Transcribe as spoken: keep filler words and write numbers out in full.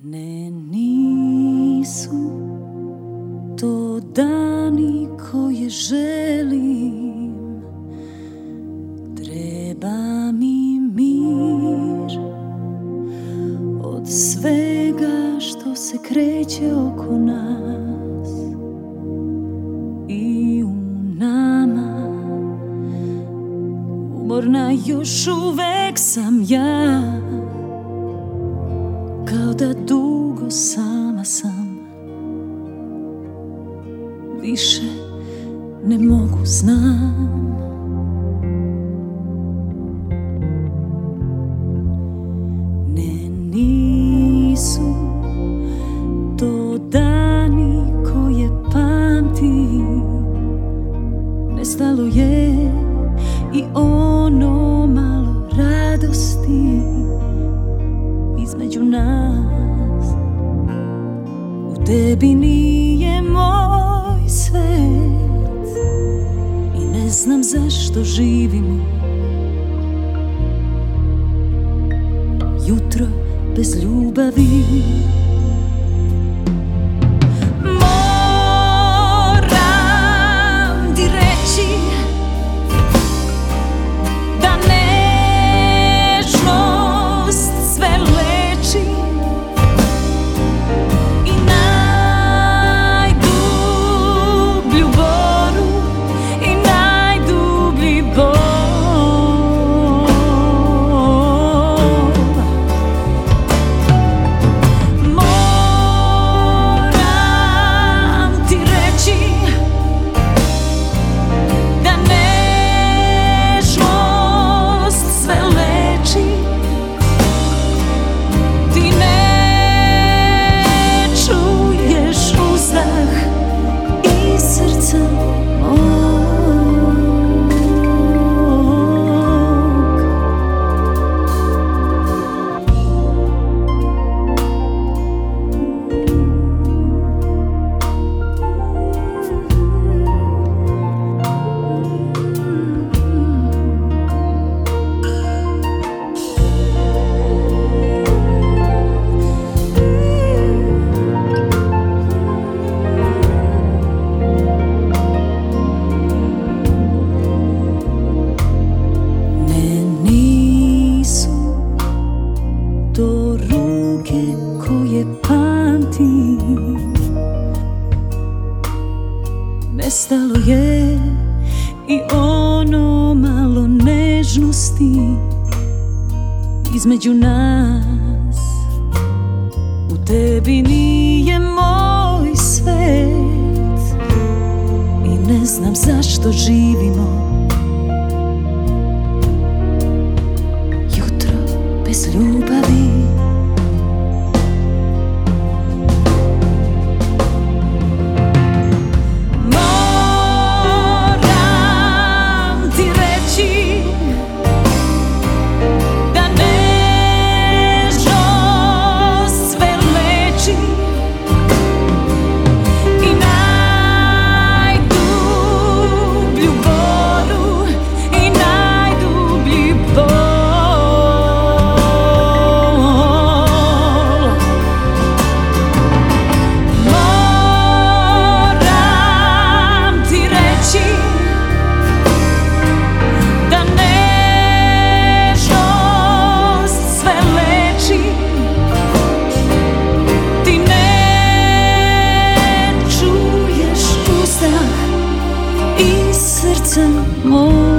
Ne, nisu to dani koje želim, treba mi mir od svega što se kreće oko nas i u nama. Umorna još uvek sam ja, kao da dugo sama sam. Više ne mogu, znam. Ne, nisu to dani koje pamtim. Nestalo je i ono malo radosti između nas. U tebi nije moj svet i ne znam zašto živimo. Jutro bez ljubavi. Moram ti reći da nežnost sve leči i najdublju boru i najdublji bol. To ruke koje pamtim, nestalo je i ono malo nežnosti između nas. U tebi nije moj svet i ne znam zašto živimo. Jutro bez ljubavi. Srce moje